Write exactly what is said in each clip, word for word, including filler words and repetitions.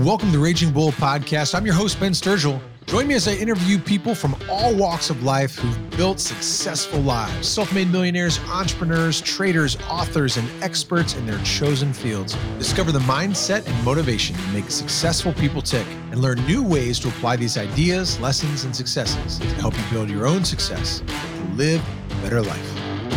welcome to Raging Bull Podcast. I'm your host, Ben Sturgill. Join me as I interview people from all walks of life who've built successful lives. Self-made millionaires, entrepreneurs, traders, authors, and experts in their chosen fields. Discover the mindset and motivation to make successful people tick and learn new ways to apply these ideas, lessons, and successes to help you build your own success and live a better life.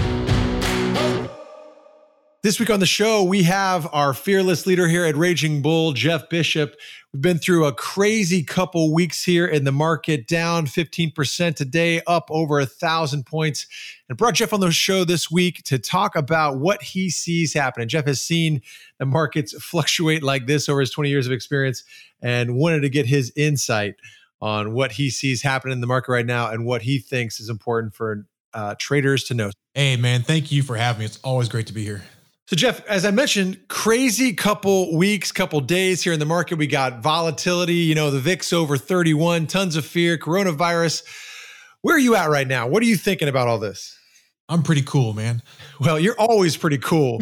This week on the show, we have our fearless leader here at Raging Bull, Jeff Bishop. We've been through a crazy couple weeks here in the market, down fifteen percent today, up over a thousand points. And brought Jeff on the show this week to talk about what he sees happening. Jeff has seen the markets fluctuate like this over his twenty years of experience and wanted to get his insight on what he sees happening in the market right now and what he thinks is important for uh, traders to know. Hey, man, thank you for having me. It's always great to be here. So Jeff, as I mentioned, crazy couple weeks, couple days here in the market. We got volatility, you know, the V I X over thirty-one, tons of fear, coronavirus. Where are you at right now? What are you thinking about all this? I'm pretty cool, man. Well, you're always pretty cool.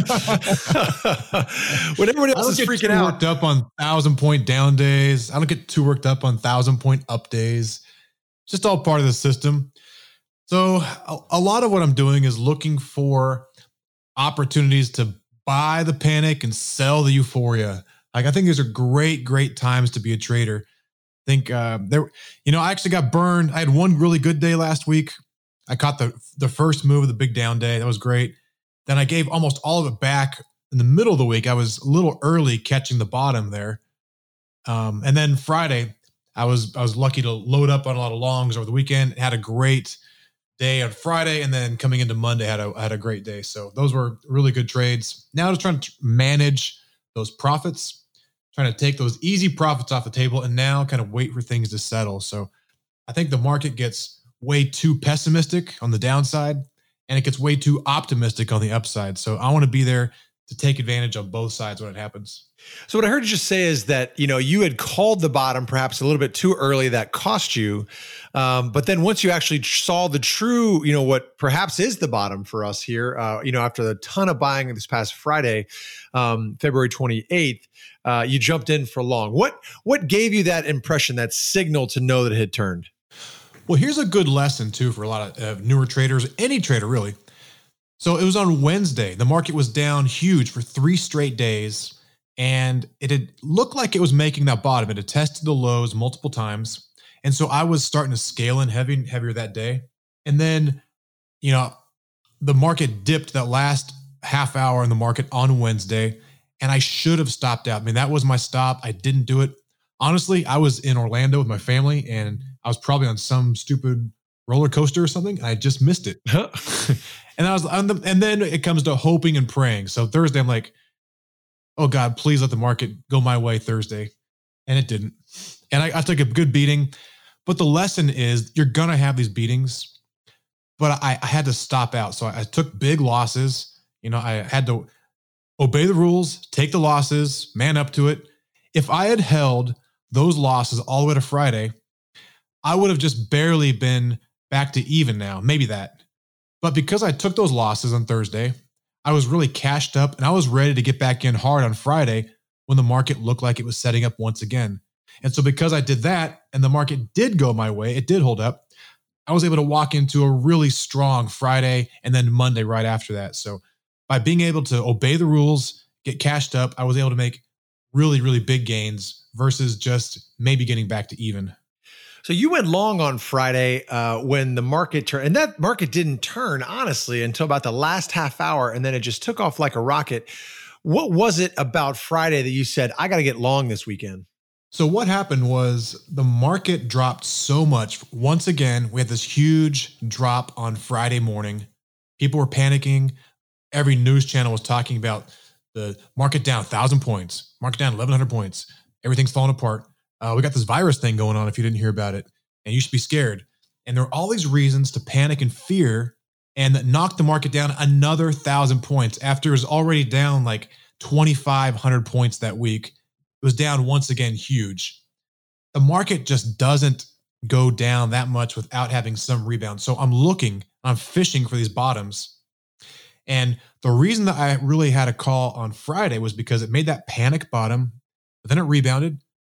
When everyone else is freaking out. I don't get too worked up on thousand point down days. I don't get too worked up on thousand point up days. It's just all part of the system. So a, a lot of what I'm doing is looking for opportunities to buy the panic and sell the euphoria. Like, I think these are great, great times to be a trader. I think uh, there, you know, I actually got burned. I had one really good day last week. I caught the the first move of the big down day. That was great. Then I gave almost all of it back in the middle of the week. I was a little early catching the bottom there. Um, and then Friday, I was I was lucky to load up on a lot of longs over the weekend. Had a great day on Friday, and then coming into Monday had a had a great day. So those were really good trades. Now just trying to manage those profits, trying to take those easy profits off the table, and now kind of wait for things to settle. So I think the market gets way too pessimistic on the downside, and it gets way too optimistic on the upside. So I want to be there to take advantage on both sides when it happens. So what I heard you just say is that, you know, you had called the bottom perhaps a little bit too early. That cost you. Um, but then once you actually saw the true, you know, what perhaps is the bottom for us here, uh, you know, after the ton of buying this past Friday, um, February twenty-eighth, uh, you jumped in for long. What, what gave you that impression, that signal to know that it had turned? Well, here's a good lesson too for a lot of uh, newer traders, any trader really. So it was on Wednesday. The market was down huge for three straight days, and it had looked like it was making that bottom. It had tested the lows multiple times. And so I was starting to scale in heavy, heavier that day. And then, you know, the market dipped that last half hour in the market on Wednesday, and I should have stopped out. I mean, that was my stop. I didn't do it. Honestly, I was in Orlando with my family, and I was probably on some stupid roller coaster or something. And I just missed it. And I was on the, and then it comes to hoping and praying. So Thursday, I'm like, oh God, please let the market go my way Thursday. And it didn't. And I, I took a good beating. But the lesson is you're going to have these beatings. But I, I had to stop out. So I, I took big losses. You know, I had to obey the rules, take the losses, man up to it. If I had held those losses all the way to Friday, I would have just barely been back to even now, maybe that. But because I took those losses on Thursday, I was really cashed up and I was ready to get back in hard on Friday when the market looked like it was setting up once again. And so because I did that and the market did go my way, it did hold up, I was able to walk into a really strong Friday and then Monday right after that. So by being able to obey the rules, get cashed up, I was able to make really, really big gains versus just maybe getting back to even. So you went long on Friday uh, when the market turned, and that market didn't turn, honestly, until about the last half hour, and then it just took off like a rocket. What was it about Friday that you said, I got to get long this weekend? So what happened was the market dropped so much. Once again, we had this huge drop on Friday morning. People were panicking. Every news channel was talking about the market down one thousand points, market down eleven hundred points. Everything's falling apart. Uh, we got this virus thing going on if you didn't hear about it, and you should be scared. And there are all these reasons to panic and fear, and that knocked the market down another one thousand points after it was already down like twenty-five hundred points that week. It was down once again huge. The market just doesn't go down that much without having some rebound. So I'm looking, I'm fishing for these bottoms. And the reason that I really had a call on Friday was because it made that panic bottom, but then it rebounded.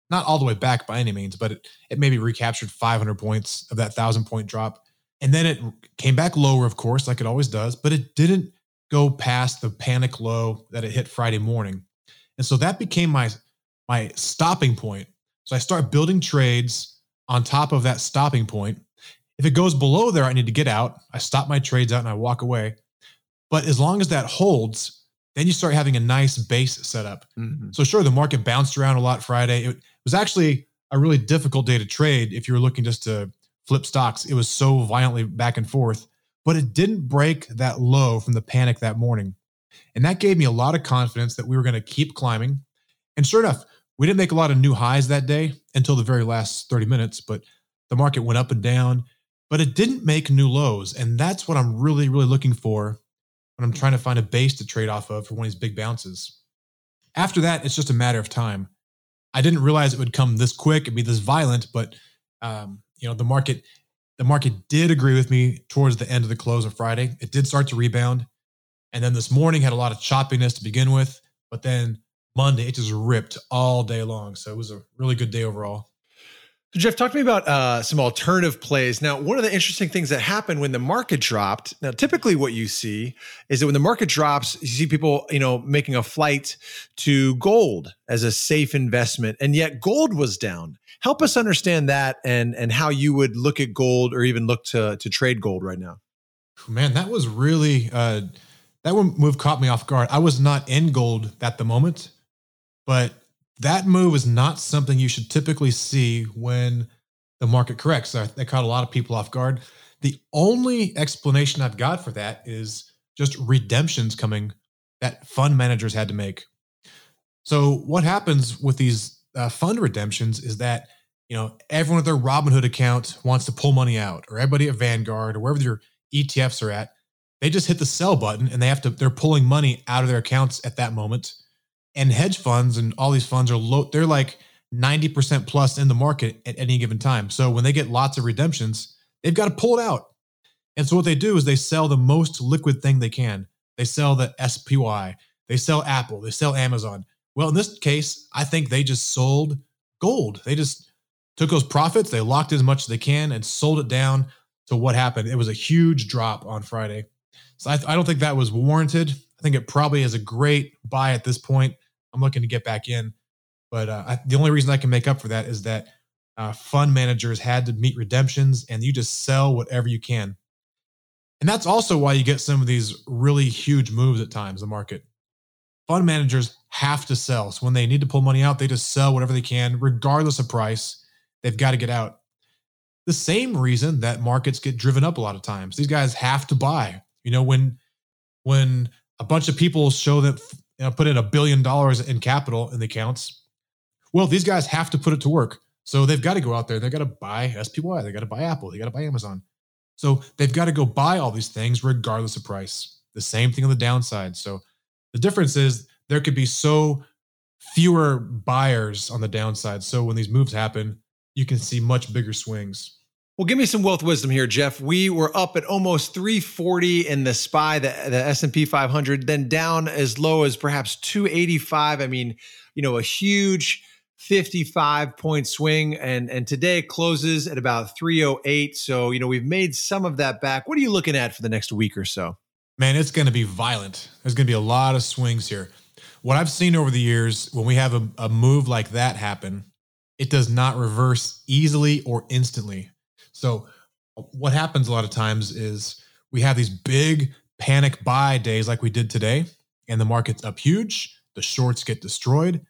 not all the way back by any means, but it, it maybe recaptured five hundred points of that thousand point drop. And then it came back lower, of course, like it always does, but it didn't go past the panic low that it hit Friday morning. And so that became my, my stopping point. So I start building trades on top of that stopping point. If it goes below there, I need to get out. I stop my trades out and I walk away. But as long as that holds, then you start having a nice base setup. Mm-hmm. So sure, the market bounced around a lot Friday. It was actually a really difficult day to trade if you were looking just to flip stocks. It was so violently back and forth, but it didn't break that low from the panic that morning. And that gave me a lot of confidence that we were going to keep climbing. And sure enough, we didn't make a lot of new highs that day until the very last thirty minutes, but the market went up and down, but it didn't make new lows. And that's what I'm really, really looking for when I'm trying to find a base to trade off of for one of these big bounces. After that, it's just a matter of time. I didn't realize it would come this quick and be this violent, but um, you know, the market, the market did agree with me towards the end of the close of Friday. It did start to rebound. And then this morning had a lot of choppiness to begin with, but then Monday, it just ripped all day long. So it was a really good day overall. So Jeff, talk to me about uh, some alternative plays. Now, one of the interesting things that happened when the market dropped, now typically what you see is that when the market drops, you see people, you know, making a flight to gold as a safe investment, and yet gold was down. Help us understand that and and how you would look at gold or even look to to trade gold right now. Man, that was really, uh, that one move caught me off guard. I was not in gold at the moment, but that move is not something you should typically see when the market corrects. That caught a lot of people off guard. The only explanation I've got for that is just redemptions coming that fund managers had to make. So what happens with these uh, fund redemptions is that, you know, everyone with their Robinhood account wants to pull money out, or everybody at Vanguard or wherever your E T Fs are at, they just hit the sell button and they have to, they're pulling money out of their accounts at that moment. And hedge funds and all these funds are low. They're like ninety percent plus in the market at any given time. So when they get lots of redemptions, they've got to pull it out. And so what they do is they sell the most liquid thing they can. They sell the S P Y, they sell Apple, they sell Amazon. Well, in this case, I think they just sold gold. They just took those profits, they locked as much as they can and sold it down to what happened. It was a huge drop on Friday. So I, I don't think that was warranted. I think it probably is a great buy at this point. I'm looking to get back in. But uh, I, the only reason I can make up for that is that uh, fund managers had to meet redemptions and you just sell whatever you can. And that's also why you get some of these really huge moves at times in the market. Fund managers have to sell. So when they need to pull money out, they just sell whatever they can, regardless of price. They've got to get out. The same reason that markets get driven up a lot of times. These guys have to buy. You know, when when a bunch of people show that, you know, put in a billion dollars in capital in the accounts, well, these guys have to put it to work. So they've got to go out there. They've got to buy S P Y. They've got to buy Apple. They got to buy Amazon. So they've got to go buy all these things regardless of price. The same thing on the downside. So the difference is there could be so fewer buyers on the downside. So when these moves happen, you can see much bigger swings. Well, give me some wealth wisdom here, Jeff. We were up at almost three forty in the S P Y, the, the S and P five hundred, then down as low as perhaps two eighty-five. I mean, you know, a huge fifty-five point swing. And, and today it closes at about three oh eight. So, you know, we've made some of that back. What are you looking at for the next week or so? Man, it's going to be violent. There's going to be a lot of swings here. What I've seen over the years, when we have a, a move like that happen, it does not reverse easily or instantly. So what happens a lot of times is we have these big panic buy days like we did today, and the market's up huge. The shorts get destroyed.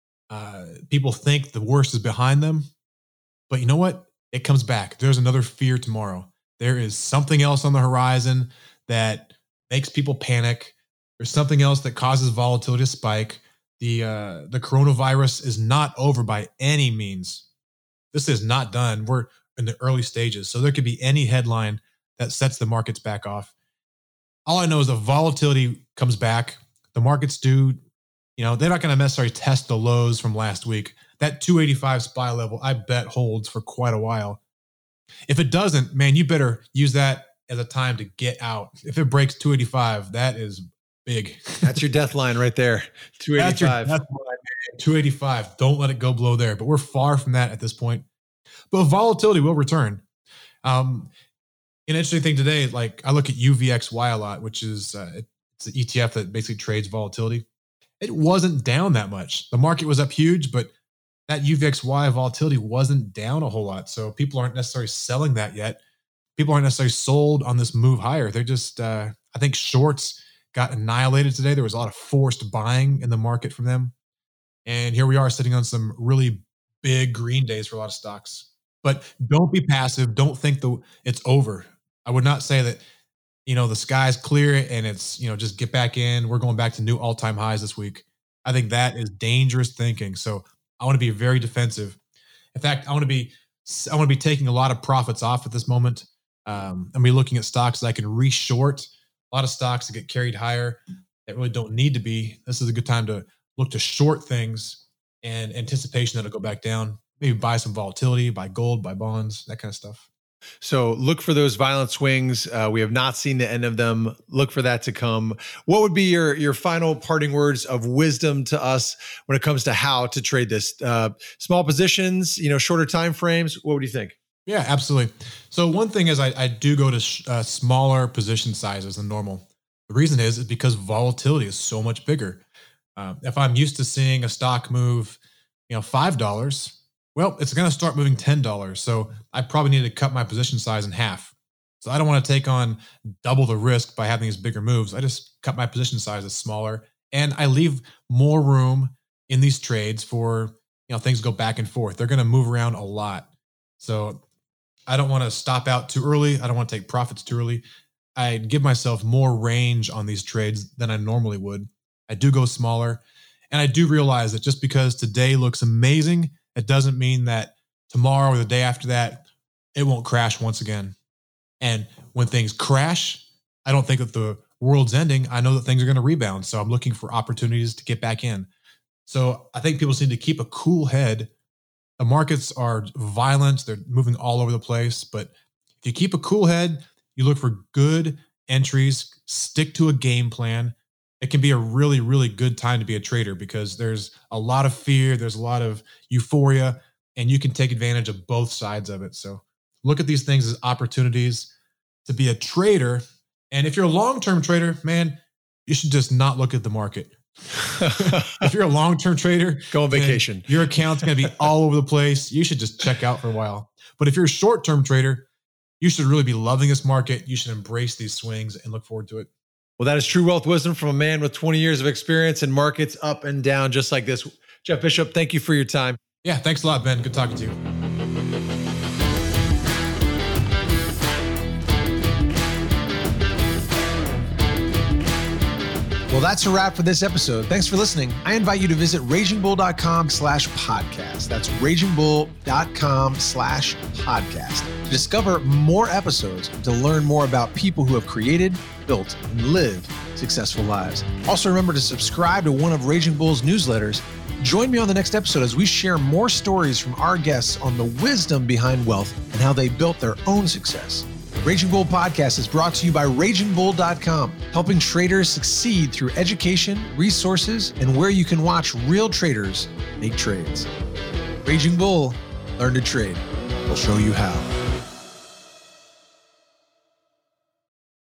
Uh, people think the worst is behind them. But you know what? It comes back. There's another fear tomorrow. There is something else on the horizon that makes people panic. There's something else that causes volatility to spike. The uh, the coronavirus is not over by any means. This is not done. We're in the early stages. So there could be any headline that sets the markets back off. All I know is the volatility comes back. The markets do, you know, they're not going to necessarily test the lows from last week. That two eighty-five S P Y level, I bet holds for quite a while. If it doesn't, man, you better use that as a time to get out. If it breaks two eighty-five, that is big. That's your death line right there. two eighty-five. That's your death line. two eighty-five. Don't let it go below there. But we're far from that at this point. But volatility will return. Um, an interesting thing today, like I look at U V X Y a lot, which is uh, it's an E T F that basically trades volatility. It wasn't down that much. The market was up huge, but that U V X Y volatility wasn't down a whole lot. So people aren't necessarily selling that yet. People aren't necessarily sold on this move higher. They're just, uh, I think shorts got annihilated today. There was a lot of forced buying in the market from them. And here we are sitting on some really big green days for a lot of stocks. But don't be passive. Don't think the it's over. I would not say that, you know, the sky's clear and it's, you know, just get back in. We're going back to new all-time highs this week. I think that is dangerous thinking. So I want to be very defensive. In fact, I want to be, I want to be taking a lot of profits off at this moment. Um, I'm be looking at stocks that I can re-short. A lot of stocks that get carried higher that really don't need to be. This is a good time to look to short things and anticipation that it'll go back down. Maybe buy some volatility, buy gold, buy bonds, that kind of stuff. So look for those violent swings. Uh, we have not seen the end of them. Look for that to come. What would be your your final parting words of wisdom to us when it comes to how to trade this? Uh, small positions, you know, shorter time frames. What would you think? Yeah, absolutely. So one thing is I, I do go to sh- uh, smaller position sizes than normal. The reason is, is because volatility is so much bigger. Uh, if I'm used to seeing a stock move, you know, five dollars, well, it's going to start moving ten dollars. So I probably need to cut my position size in half. So I don't want to take on double the risk by having these bigger moves. I just cut my position sizes smaller and I leave more room in these trades for, you know, things go back and forth. They're going to move around a lot. So I don't want to stop out too early. I don't want to take profits too early. I give myself more range on these trades than I normally would. I do go smaller. And I do realize that just because today looks amazing, it doesn't mean that tomorrow or the day after that, it won't crash once again. And when things crash, I don't think that the world's ending. I know that things are going to rebound. So I'm looking for opportunities to get back in. So I think people just need to keep a cool head. The markets are violent. They're moving all over the place. But if you keep a cool head, you look for good entries, stick to a game plan. It can be a really, really good time to be a trader because there's a lot of fear. There's a lot of euphoria, and you can take advantage of both sides of it. So look at these things as opportunities to be a trader. And if you're a long-term trader, man, you should just not look at the market. If you're a long-term trader, go on vacation. Your account's going to be all over the place. You should just check out for a while. But if you're a short-term trader, you should really be loving this market. You should embrace these swings and look forward to it. Well, that is true wealth wisdom from a man with twenty years of experience in markets up and down, just like this. Jeff Bishop, thank you for your time. Yeah, thanks a lot, Ben. Good talking to you. Well, that's a wrap for this episode. Thanks for listening. I invite you to visit ragingbull.com slash podcast. That's ragingbull.com slash podcast to discover more episodes and to learn more about people who have created, built, and lived successful lives. Also, remember to subscribe to one of Raging Bull's newsletters. Join me on the next episode as we share more stories from our guests on the wisdom behind wealth and how they built their own success. Raging Bull Podcast is brought to you by raging bull dot com, helping traders succeed through education, resources, and where you can watch real traders make trades. Raging Bull, learn to trade. We'll show you how.